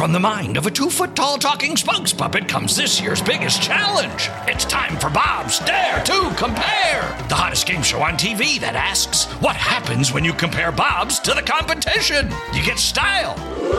From the mind of a 2-foot-tall talking spokes puppet comes this year's biggest challenge. It's time for Bob's Dare to Compare, the hottest game show on TV that asks, what happens when you compare Bob's to the competition? You get style.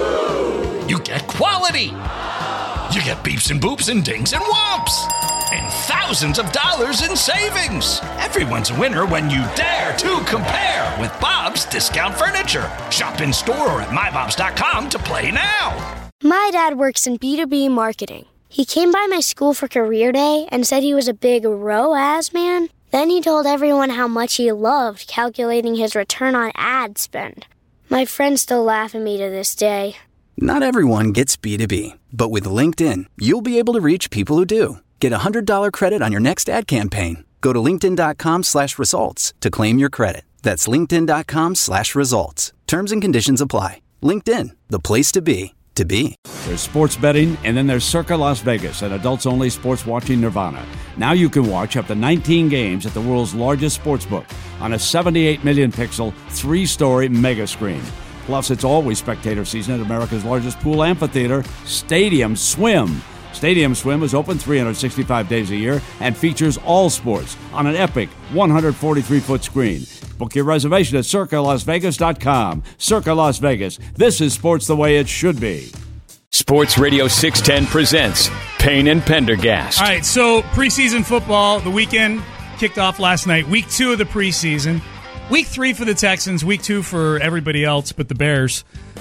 You get quality. You get beeps and boops and dings and whomps. And thousands of dollars in savings. Everyone's a winner when you dare to compare with Bob's Discount Furniture. Shop in store or at mybobs.com to play now. My dad works in B2B marketing. He came by my school for career day and said he was a big ROAS man. Then he told everyone how much he loved calculating his return on ad spend. My friends still laugh at me to this day. Not everyone gets B2B, but with LinkedIn, you'll be able to reach people who do. Get a $100 credit on your next ad campaign. Go to linkedin.com/results to claim your credit. That's linkedin.com/results. Terms and conditions apply. LinkedIn, the place to be. There's sports betting, and then there's Circa Las Vegas, an adults-only sports watching nirvana. Now you can watch up to 19 games at the world's largest sportsbook on a 78 million pixel, 3-story mega screen. Plus, it's always spectator season at America's largest pool amphitheater, Stadium Swim. Stadium Swim is open 365 days a year and features all sports on an epic 143-foot screen. Book your reservation at CircaLasVegas.com. Circa Las Vegas. This is sports the way it should be. Sports Radio 610 presents Payne and Pendergast. All right, so preseason football, the weekend kicked off last night. Week 2 of the preseason. Week 3 for the Texans. Week 2 for everybody else but the Bears.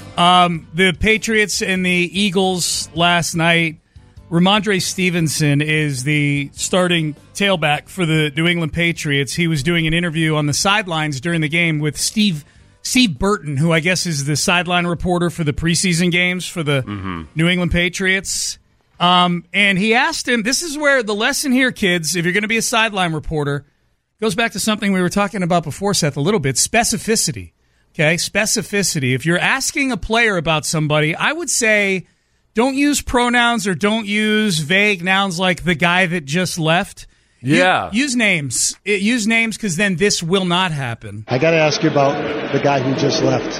The Patriots and the Eagles last night. Ramondre Stevenson is the starting tailback for the New England Patriots. He was doing an interview on the sidelines during the game with Steve Burton, who I guess is the sideline reporter for the preseason games for the New England Patriots. And he asked him, this is where the lesson here, kids, if you're going to be a sideline reporter, goes back to something we were talking about before, Seth, a little bit, specificity. Okay, specificity. If you're asking a player about somebody, I would say don't use pronouns or don't use vague nouns like the guy that just left. Yeah. Use names. Use names because then this will not happen. I got to ask you about the guy who just left.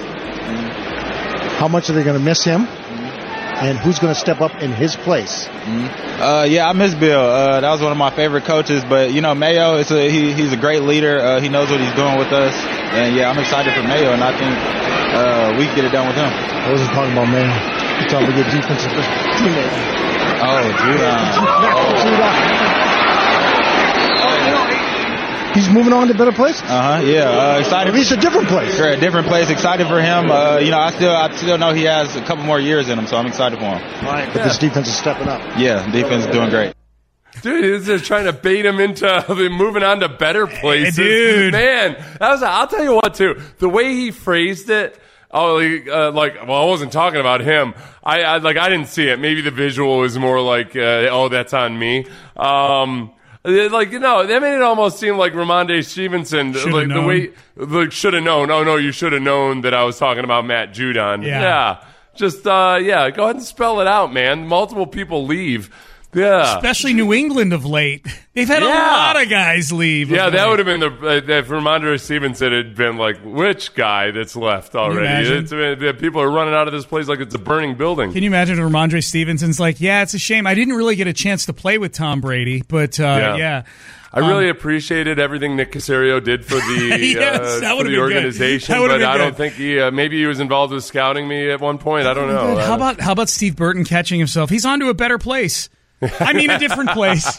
How much are they going to miss him? And who's going to step up in his place? I miss Bill. That was one of my favorite coaches. But, Mayo, he's a great leader. He knows what he's doing with us. And, I'm excited for Mayo, and I think we can get it done with him. I wasn't talking about Mayo. I'm talking about your defensive teammate. Judon. He's moving on to a better place? Excited. At least a different place. Sure, a different place. Excited for him. I still know he has a couple more years in him, so I'm excited for him. Right. But this defense is stepping up. Yeah, defense is doing great. Dude, he's just trying to bait him into moving on to better places. Dude. Man, I'll tell you what, too. The way he phrased it, I wasn't talking about him. I didn't see it. Maybe the visual was more like, that's on me. That made it almost seem like Ramondre Stevenson, Should've known. the way, should have known. Oh, no, you should have known that I was talking about Matt Judon. Yeah. Just, go ahead and spell it out, man. Multiple people leave. Yeah. Especially New England of late. They've had a lot of guys leave. Yeah, that would have been if Ramondre Stevenson had been like, which guy that's left already? People are running out of this place like it's a burning building. Can you imagine Ramondre Stevenson's like, it's a shame. I didn't really get a chance to play with Tom Brady, but I really appreciated everything Nick Caserio did for the for the organization, but I don't think maybe he was involved with scouting me at one point. I don't know. How about Steve Burton catching himself? He's on to a better place. I mean, a different place.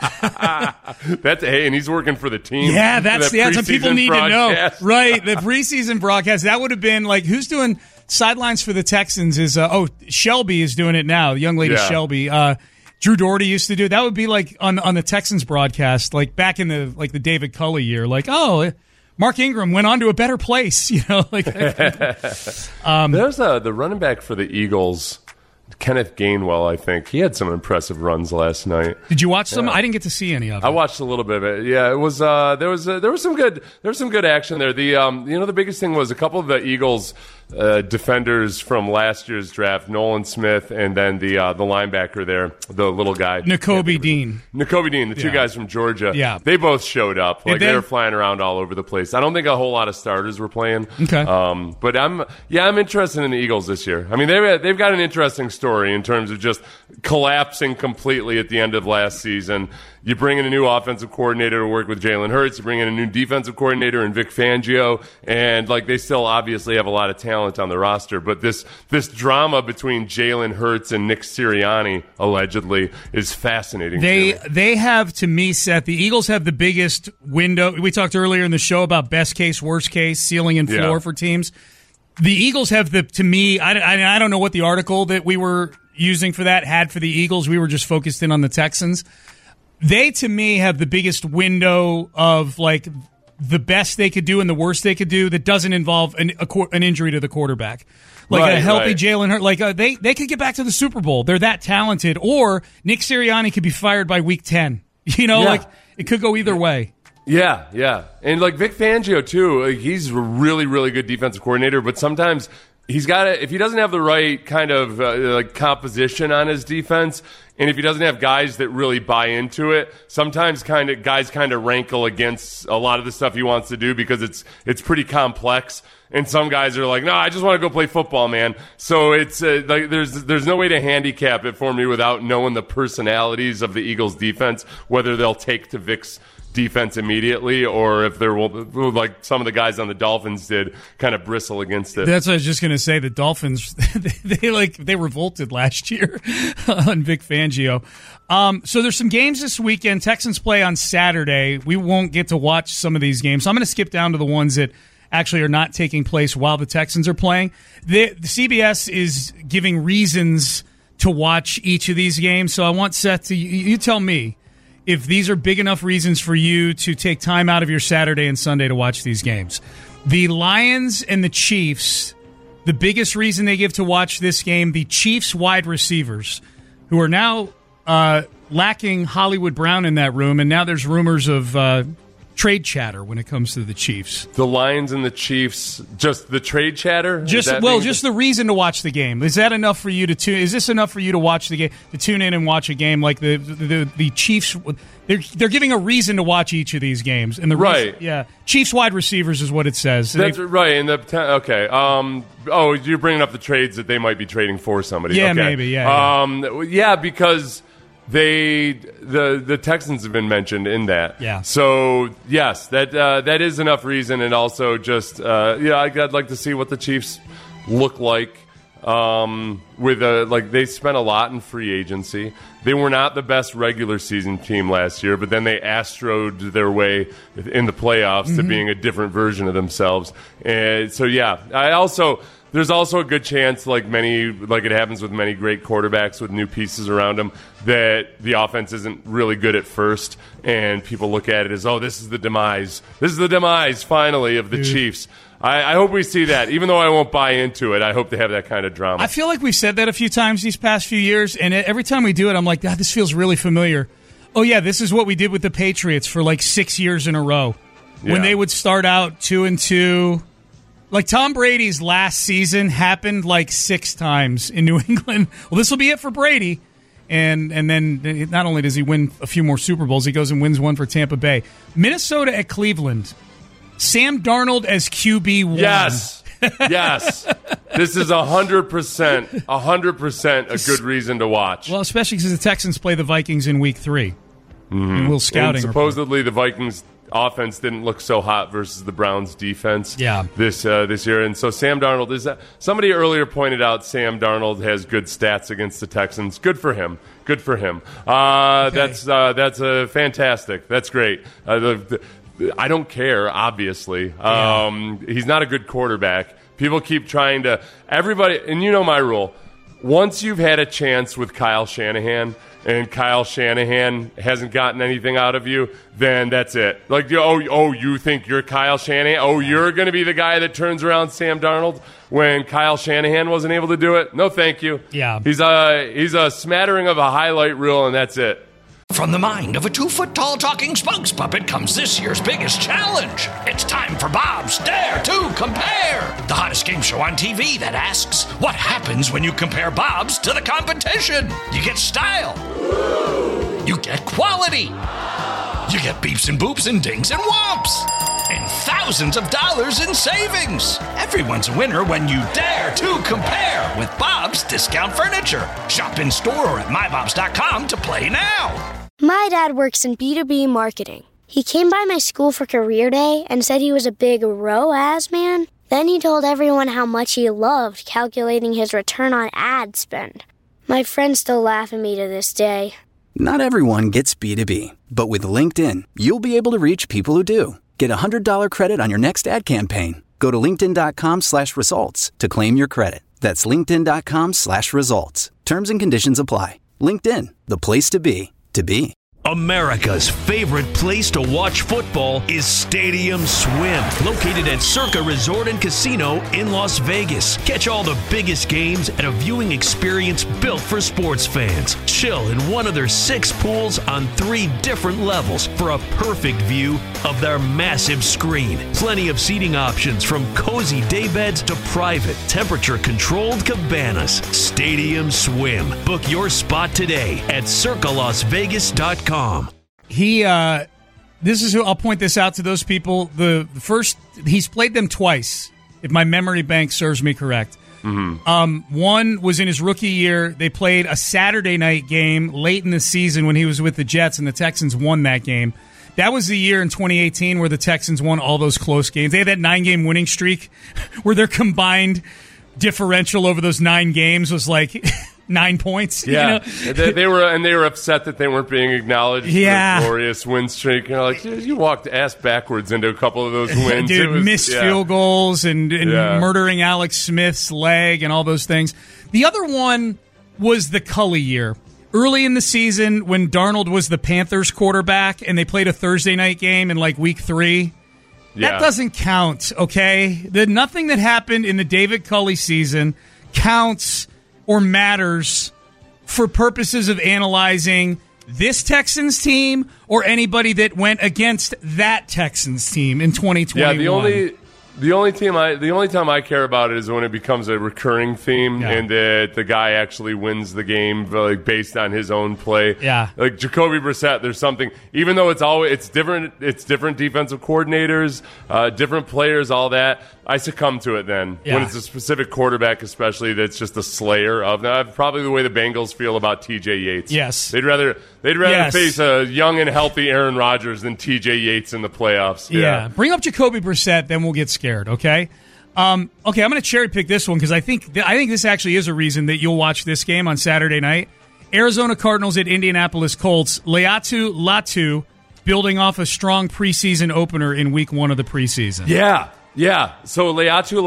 And he's working for the team. Yeah, that's what people need to know. Right, the preseason broadcast. That would have been like, who's doing sidelines for the Texans? Is Shelby is doing it now. The young lady Shelby. Drew Doherty used to do it. That would be like on the Texans broadcast, like back in the David Culley year. Like, Mark Ingram went on to a better place. There's the running back for the Eagles. Kenneth Gainwell, I think. He had some impressive runs last night. Did you watch some? I didn't get to see any of it. I watched a little bit of it. Yeah, it was there was some good action there. The the biggest thing was a couple of the Eagles defenders from last year's draft, Nolan Smith, and then the linebacker there, the little guy. Nakobe Dean, the two guys from Georgia. Yeah. They both showed up. Like, they were flying around all over the place. I don't think a whole lot of starters were playing. Okay. But I'm interested in the Eagles this year. I mean, they've got an interesting story in terms of just collapsing completely at the end of last season. You bring in a new offensive coordinator to work with Jalen Hurts. You bring in a new defensive coordinator in Vic Fangio, and like they still obviously have a lot of talent on the roster. But this drama between Jalen Hurts and Nick Sirianni allegedly is fascinating. They have, to me, Seth, the Eagles have the biggest window. We talked earlier in the show about best case, worst case, ceiling and floor for teams. The Eagles have to me, I don't know what the article that we were using for that had for the Eagles. We were just focused in on the Texans. They, to me, have the biggest window of like the best they could do and the worst they could do that doesn't involve an injury to the quarterback. Like a healthy Jalen Hurts. Like they could get back to the Super Bowl. They're that talented. Or Nick Sirianni could be fired by week 10. Like it could go either way. Yeah. And like Vic Fangio, too, he's a really, really good defensive coordinator, but sometimes he's got to, if he doesn't have the right kind of composition on his defense, and if he doesn't have guys that really buy into it, sometimes guys rankle against a lot of the stuff he wants to do because it's pretty complex. And some guys are like, no, I just want to go play football, man. So it's like there's no way to handicap it for me without knowing the personalities of the Eagles defense, whether they'll take to Vic's defense immediately, or if they're like some of the guys on the Dolphins did, kind of bristle against it. That's what I was just going to say. The Dolphins, they revolted last year on Vic Fangio. So there's some games this weekend. Texans play on Saturday. We won't get to watch some of these games. So I'm going to skip down to the ones that actually are not taking place while the Texans are playing. The CBS is giving reasons to watch each of these games. So I want Seth to you tell me if these are big enough reasons for you to take time out of your Saturday and Sunday to watch these games. The Lions and the Chiefs, the biggest reason they give to watch this game, the Chiefs wide receivers, who are now lacking Hollywood Brown in that room, and now there's rumors of trade chatter when it comes to the Chiefs. The Lions and the Chiefs, just the trade chatter? Just the reason to watch the game. Is that enough for you to tune? Is this enough for you to watch the game, to tune in and watch a game like the Chiefs? They're giving a reason to watch each of these games, and Chiefs wide receivers is what it says. That's right. And okay. You're bringing up the trades that they might be trading for somebody. Yeah, okay. Maybe. Yeah. Because the Texans have been mentioned in that. Yeah. So yes, that is enough reason, and also just I'd like to see what the Chiefs look like. They spent a lot in free agency. They were not the best regular season team last year, but then they Astro'd their way in the playoffs to being a different version of themselves. And so there's also a good chance, like it happens with many great quarterbacks with new pieces around them, that the offense isn't really good at first, and people look at it as, this is the demise. This is the demise, finally, of the Chiefs. I hope we see that. Even though I won't buy into it, I hope they have that kind of drama. I feel like we've said that a few times these past few years, and every time we do it, I'm like, God, this feels really familiar. Oh, yeah, this is what we did with the Patriots for like 6 years in a row. Yeah. When they would start out 2-2. Like Tom Brady's last season happened like 6 times in New England. Well, this will be it for Brady. And then not only does he win a few more Super Bowls, he goes and wins one for Tampa Bay. Minnesota at Cleveland. Sam Darnold as QB1. Yes. This is 100% a good reason to watch. Well, especially because the Texans play the Vikings in Week 3. Mm-hmm. A little scouting. And supposedly the Vikings offense didn't look so hot versus the Browns defense this year. And so Sam Darnold somebody earlier pointed out Sam Darnold has good stats against the Texans. Good for him. Okay. That's fantastic. That's great. I don't care, obviously. He's not a good quarterback. People keep trying to... Everybody... And you know my rule. Once you've had a chance with Kyle Shanahan, and Kyle Shanahan hasn't gotten anything out of you, then that's it. Like, you think you're Kyle Shanahan? Oh, you're going to be the guy that turns around Sam Darnold when Kyle Shanahan wasn't able to do it? No, thank you. Yeah. He's a smattering of a highlight reel, and that's it. From the mind of a 2-foot-tall talking spokes puppet comes this year's biggest challenge. It's time for Bob's Dare to Compare, the hottest game show on TV that asks, what happens when you compare Bob's to the competition? You get style. You get quality. You get beeps and boops and dings and whomps. And thousands of dollars in savings. Everyone's a winner when you dare to compare with Bob's Discount Furniture. Shop in store or at mybobs.com to play now. My dad works in B2B marketing. He came by my school for career day and said he was a big ROAS man. Then he told everyone how much he loved calculating his return on ad spend. My friends still laugh at me to this day. Not everyone gets B2B, but with LinkedIn, you'll be able to reach people who do. Get a $100 credit on your next ad campaign. Go to linkedin.com/results to claim your credit. That's linkedin.com/results. Terms and conditions apply. LinkedIn, the place to be, to be. America's favorite place to watch football is Stadium Swim, located at Circa Resort and Casino in Las Vegas. Catch all the biggest games at a viewing experience built for sports fans. Chill in one of their 6 pools on 3 different levels for a perfect view of their massive screen. Plenty of seating options from cozy daybeds to private, temperature-controlled cabanas. Stadium Swim. Book your spot today at circalasvegas.com. This is who I'll point this out to those people. The first, he's played them twice, if my memory bank serves me correct. Mm-hmm. One was in his rookie year. They played a Saturday night game late in the season when he was with the Jets, and the Texans won that game. That was the year in 2018 where the Texans won all those close games. They had that 9-game winning streak where their combined differential over those 9 games was like 9 points. Yeah, you know? they were upset that they weren't being acknowledged for a glorious win streak. You know, like you walked ass backwards into a couple of those wins. Dude, missed field goals and murdering Alex Smith's leg and all those things. The other one was the Culley year. Early in the season when Darnold was the Panthers quarterback and they played a Thursday night game in like week 3. That doesn't count, okay? Nothing that happened in the David Culley season counts or matters for purposes of analyzing this Texans team or anybody that went against that Texans team in 2021. Yeah, the only time I care about it is when it becomes a recurring theme and that the guy actually wins the game like based on his own play. Yeah, like Jacoby Brissett. There's something, even though it's different defensive coordinators, different players, all that. I succumb to it then when it's a specific quarterback, especially that's just a slayer of. Now, probably the way the Bengals feel about T.J. Yates. Yes, they'd rather face a young and healthy Aaron Rodgers than T.J. Yates in the playoffs. Yeah, bring up Jacoby Brissett, then we'll get scared. Okay. I'm going to cherry pick this one because I think this actually is a reason that you'll watch this game on Saturday night. Arizona Cardinals at Indianapolis Colts. Laiatu Latu building off a strong preseason opener in week 1 of the preseason. Yeah, so Laiatu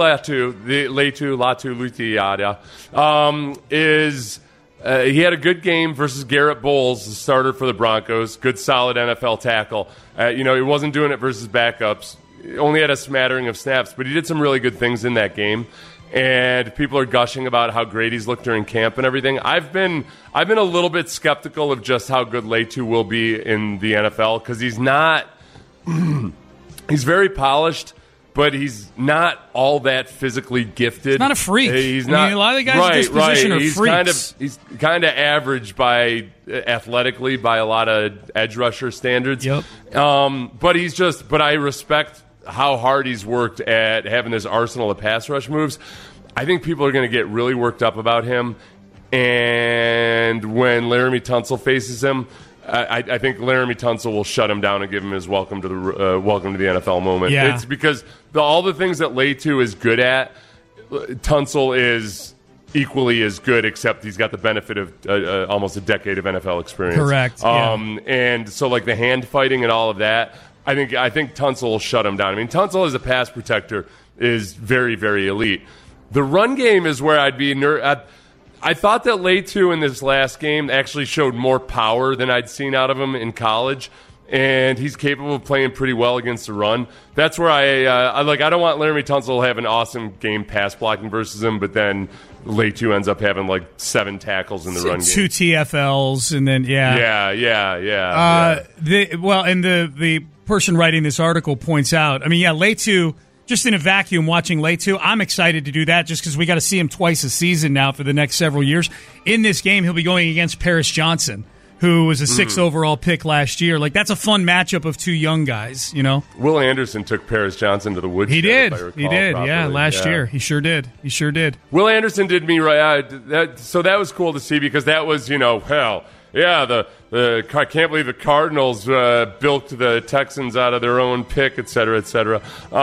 is he had a good game versus Garrett Bowles, the starter for the Broncos. Good, solid NFL tackle. He wasn't doing it versus backups. He only had a smattering of snaps, but he did some really good things in that game. And people are gushing about how great he's looked during camp and everything. I've been a little bit skeptical of just how good Laiatu will be in the NFL because he's not. He's very polished. But he's not all that physically gifted. He's not a freak. He's not. A lot of the guys in this position are freaks. He's kind of average athletically by a lot of edge rusher standards. Yep. But I respect how hard he's worked at having this arsenal of pass rush moves. I think people are going to get really worked up about him. And when Laramie Tunsil faces him, I think Laramie Tunsil will shut him down and give him his welcome to the NFL moment. Yeah. It's because all the things that Laiatu is good at, Tunsil is equally as good, except he's got the benefit of almost a decade of NFL experience. Correct. And so like the hand fighting and all of that, I think Tunsil will shut him down. I mean, Tunsil as a pass protector is very, very elite. The run game is where I'd be I thought that Laiatu in this last game actually showed more power than I'd seen out of him in college, and he's capable of playing pretty well against the run. That's where I don't want Laramie Tunsil to have an awesome game pass blocking versus him, but then Laiatu ends up having like 7 tackles in the run game. 2 TFLs, and then Yeah. The person writing this article points out, I mean, yeah, Letu, just in a vacuum watching Letu, I'm excited to do that just because we got to see him twice a season now for the next several years. In this game, he'll be going against Paris Johnson, who was a 6th overall pick last year. Like, that's a fun matchup of two young guys, you know? Will Anderson took Paris Johnson to the woodshed. He did. Properly. Yeah, last year. He sure did. Will Anderson did me right. So that was cool to see because that was, hell, yeah, I can't believe the Cardinals bilked the Texans out of their own pick, et cetera, et cetera.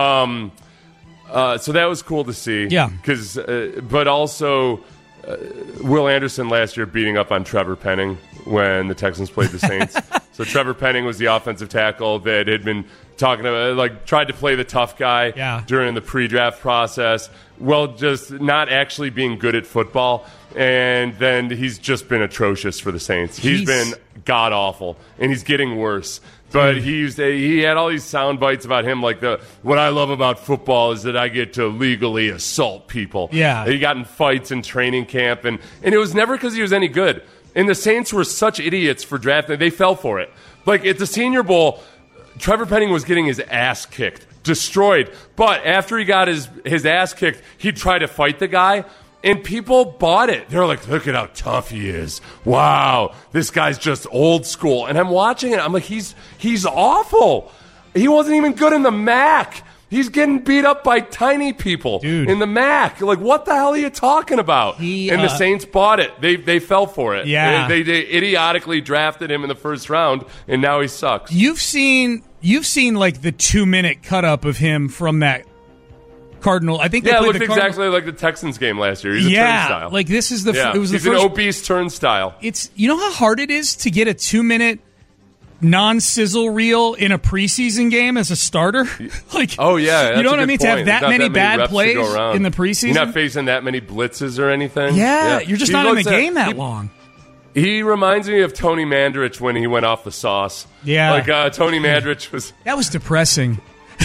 So that was cool to see. Yeah. But also, Will Anderson last year beating up on Trevor Penning when the Texans played the Saints. So Trevor Penning was the offensive tackle that had been talking about, tried to play the tough guy during the pre-draft process. Well, just not actually being good at football. And then he's just been atrocious for the Saints. He's been god-awful, and he's getting worse. But he had all these sound bites about him, like what I love about football is that I get to legally assault people. Yeah. He got in fights in training camp, and it was never because he was any good. And the Saints were such idiots for drafting. They fell for it. Like, at the Senior Bowl, Trevor Penning was getting his ass kicked, destroyed. But after he got his ass kicked, he'd try to fight the guy, and people bought it. They're like, look at how tough he is. Wow, this guy's just old school. And I'm watching it. I'm like, he's awful. He wasn't even good in the MAC. He's getting beat up by tiny people in the MAC. Like, what the hell are you talking about? And the Saints bought it. They fell for it. Yeah. They idiotically drafted him in the first round, and now he sucks. You've seen like the 2-minute cut up of him from that Cardinal. I think they it played looked the Cardinal. exactly like the Texans game last year. He's a turnstile. Like this is the. Yeah. It was He's the first. An obese turnstile. It's how hard it is to get a 2-minute non-sizzle reel in a preseason game as a starter. Like, oh yeah, you know what I mean? Point. To have that many bad plays in the preseason, you're not facing that many blitzes or anything. Yeah. You're just not in the game that long. He reminds me of Tony Mandrich when he went off the sauce. Yeah, like Tony Mandrich was. That was depressing.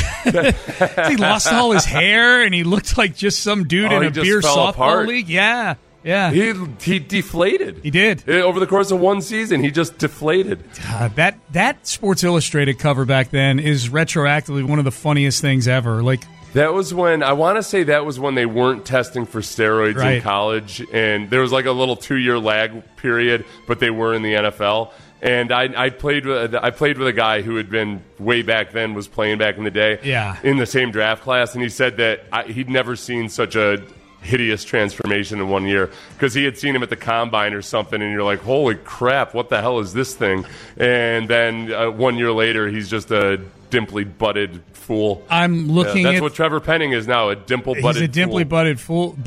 He lost all his hair and he looked like just some dude in a beer softball league. Yeah. He deflated. He did. Over the course of one season, he just deflated. That Sports Illustrated cover back then is retroactively one of the funniest things ever. Like, that was when, I want to say that was when they weren't testing for steroids in college, and there was like a little 2-year lag period, but they were in the NFL. And I played with a guy who had been way back then, was playing back in the day, in the same draft class, and he said that he'd never seen such a hideous transformation in 1 year because he had seen him at the combine or something, and you're like, holy crap, what the hell is this thing? And then 1 year later, he's just a dimply-butted fool. I'm looking that's what Trevor Penning is now, a dimple-butted He's a dimply-butted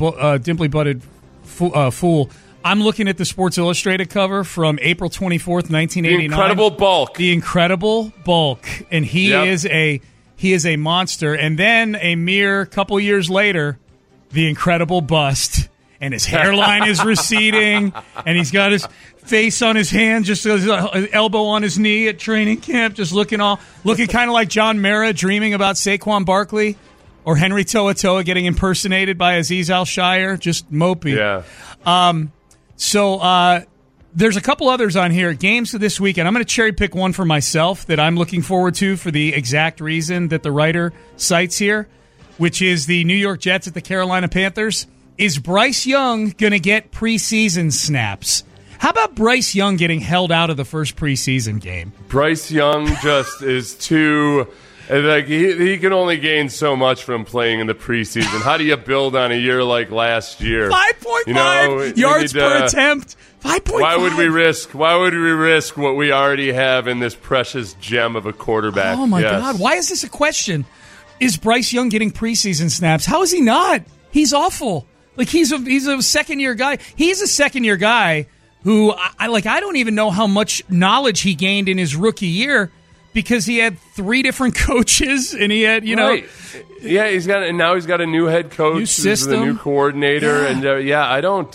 fool. I'm looking at the Sports Illustrated cover from April 24th, 1989. The Incredible Bulk. The Incredible Bulk. And he is a monster. And then a mere couple years later, The Incredible Bust. And his hairline is receding. And he's got his face on his hand, just his elbow on his knee at training camp, just looking kind of like John Mara dreaming about Saquon Barkley. Or Henry To'oTo'o getting impersonated by Aziz Al-Shire. Just mopey. Yeah. So there's a couple others on here. Games of this weekend. I'm going to cherry pick one for myself that I'm looking forward to for the exact reason that the writer cites here, which is the New York Jets at the Carolina Panthers. Is Bryce Young going to get preseason snaps? How about Bryce Young getting held out of the first preseason game? Bryce Young just is too... Like he can only gain so much from playing in the preseason. How do you build on a year like last year? 5.5 yards per attempt. 5.5. Why would we risk what we already have in this precious gem of a quarterback? Oh my God! Why is this a question? Is Bryce Young getting preseason snaps? How is he not? He's awful. Like he's a second-year guy. He's a second-year guy who I don't even know how much knowledge he gained in his rookie year. Because he had 3 different coaches, and he had, yeah, he's got a new head coach, new system, a new coordinator, and I don't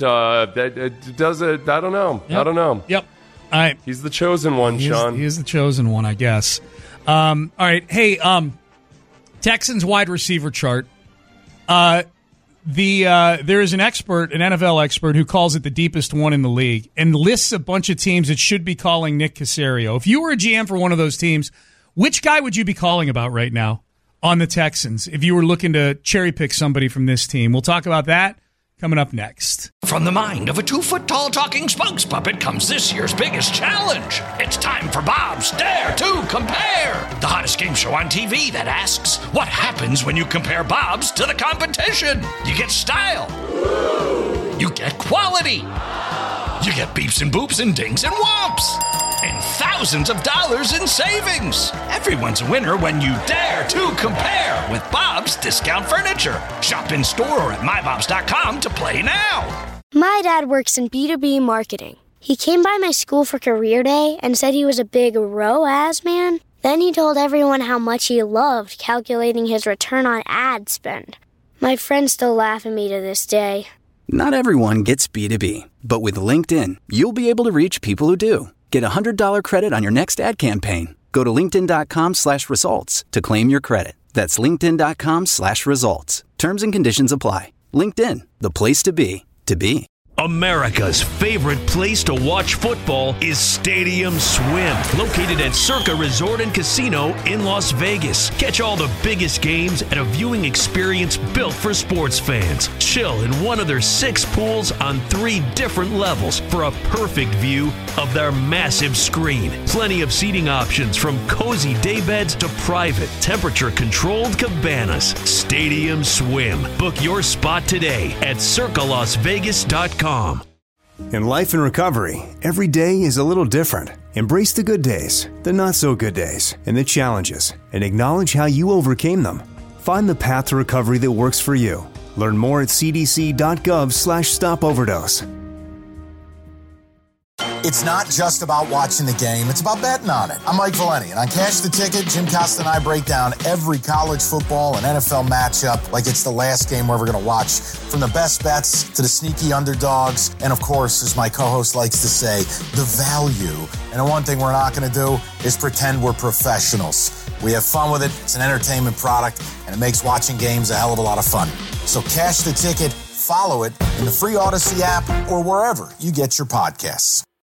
know. Yep. I don't know. Yep. All right. He's the chosen one, Sean. He is the chosen one, I guess. All right. Hey, Texans wide receiver chart. There is an NFL expert, who calls it the deepest one in the league and lists a bunch of teams that should be calling Nick Caserio. If you were a GM for one of those teams, Which guy would you be calling about right now on the Texans if you were looking to cherry pick somebody from this team? We'll talk about that coming up next. From the mind of a 2-foot-tall talking spokes puppet comes this year's biggest challenge. It's time for Bob's Dare to Compare, the hottest game show on TV that asks, what happens when you compare Bob's to the competition? You get style. You get quality. You get beeps and boops and dings and whomps. And thousands of dollars in savings. Everyone's a winner when you dare to compare with Bob's Discount Furniture. Shop in store or at mybobs.com to play now. My dad works in B2B marketing. He came by my school for career day and said he was a big ROAS man. Then he told everyone how much he loved calculating his return on ad spend. My friends still laugh at me to this day. Not everyone gets B2B, but with LinkedIn, you'll be able to reach people who do. Get a $100 credit on your next ad campaign. Go to linkedin.com/results to claim your credit. That's linkedin.com/results. Terms and conditions apply. LinkedIn, the place to be, to be. America's favorite place to watch football is Stadium Swim, located at Circa Resort and Casino in Las Vegas. Catch all the biggest games at a viewing experience built for sports fans. Chill in one of their 6 pools on 3 different levels for a perfect view of their massive screen. Plenty of seating options from cozy daybeds to private, temperature-controlled cabanas. Stadium Swim. Book your spot today at circalasvegas.com. In life and recovery, every day is a little different. Embrace the good days, the not so good days, and the challenges, and acknowledge how you overcame them. Find the path to recovery that works for you. Learn more at cdc.gov/stopoverdose. It's not just about watching the game, it's about betting on it. I'm Mike Valeni, and on Cash the Ticket, Jim Costa and I break down every college football and NFL matchup like it's the last game we're ever going to watch. From the best bets to the sneaky underdogs, and of course, as my co-host likes to say, the value. And the one thing we're not going to do is pretend we're professionals. We have fun with it, it's an entertainment product, and it makes watching games a hell of a lot of fun. So Cash the Ticket, follow it in the free Odyssey app or wherever you get your podcasts.